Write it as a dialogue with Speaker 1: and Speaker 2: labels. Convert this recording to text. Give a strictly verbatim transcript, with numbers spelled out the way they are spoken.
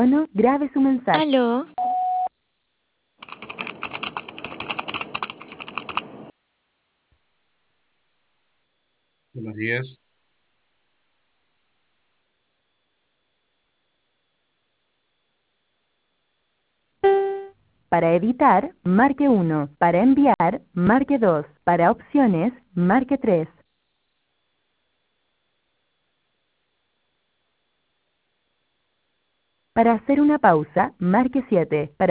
Speaker 1: tono, grabe su mensaje.
Speaker 2: ¿Aló?
Speaker 3: Buenos días.
Speaker 1: Para editar, marque uno. Para enviar, marque dos. Para opciones, marque tres. Para hacer una pausa, marque siete. Para